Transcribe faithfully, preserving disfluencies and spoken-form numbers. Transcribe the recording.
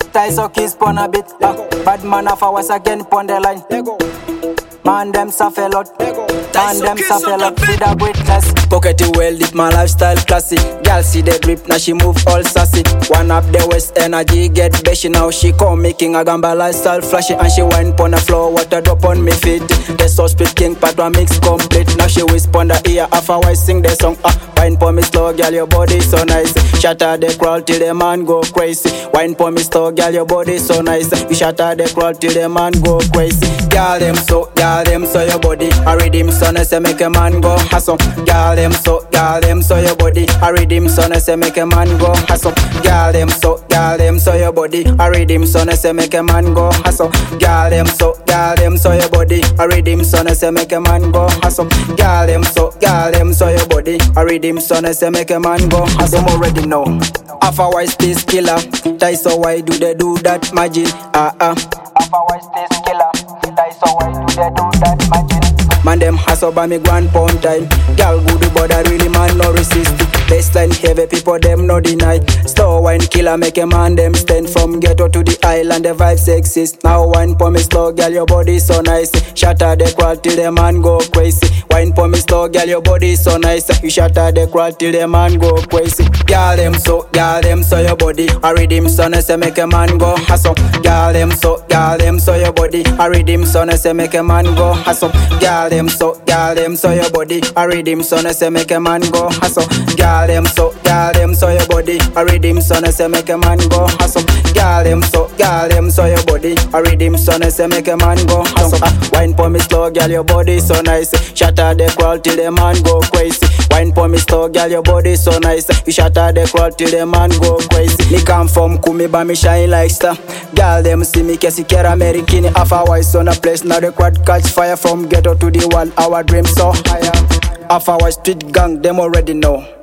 ties so kiss pon a bit. Uh, bad man of ours again pon the line. Man them suffer lot. Man them suffer lot. Feed a witness. Pocket it well, live my lifestyle classy. Girl see the drip, now she move all sassy. One up the west energy get beshy. Now she come making a gamba lifestyle flashy. And she wine pon the floor, water drop on me feet. The sauce spit king part one mix complete. Now she whisper on the ear, half a voice sing the song. Ah, wine pon me slow, girl your body so nice. Shatter the crowd till the man go crazy. Wine pon me slow, girl your body so nice. You shatter the crowd till the man go crazy. Girl them so, girl them so your body. I read him son, I say make a man go hustle. Girl them so, girl them so your body. I read him son, I say make a man go hustle. Girl them so, girl them so your body. I read him son, I say make a man go hustle. Girl them so, girl them so your body. I read him son, I say make a man go hustle. Girl them so, girl them so your body. I read him son, I say make a man go hustle. Them already know. Half a wise space killer. Die so why do they do that magic? Ah ah. Half a wise space killer. Die so why do they do that magic? Man them hustle by me grand pound time. Girl good but I really man no resist. Baseline heavy people them no deny. Slow wine killer make a man them stand from ghetto to the island. The vibes exist. Now wine for me slow girl your body so nice. Shatter the crowd till the man go crazy. Wine for me slow girl your body so nice. You shatter the crowd till the man go crazy. Girl them so, girl them so your body. I read him son I say make a man go hustle. Girl them so, girl them so your body. I read him son I say make a man go hustle. Girl them so, girl them so your body. I read him son I say make a man go hustle. Girl them so, girl them so your body. I read him son I say make a man go hustle. Girl them so, girl them so your body. I read him son I say make a man go hustle. Ah, wine for me slow, girl your body so nice. Shatter the crowd till the man go crazy. Wine for me slow, girl your body so nice. You shatter the crowd till the man go crazy. Me come from Kumi but me shine like star. Girl them see me kesi kera American. Half a wise on a place now the crowd catch fire from ghetto to the world. Our dreams so higher. Half our street gang them already know.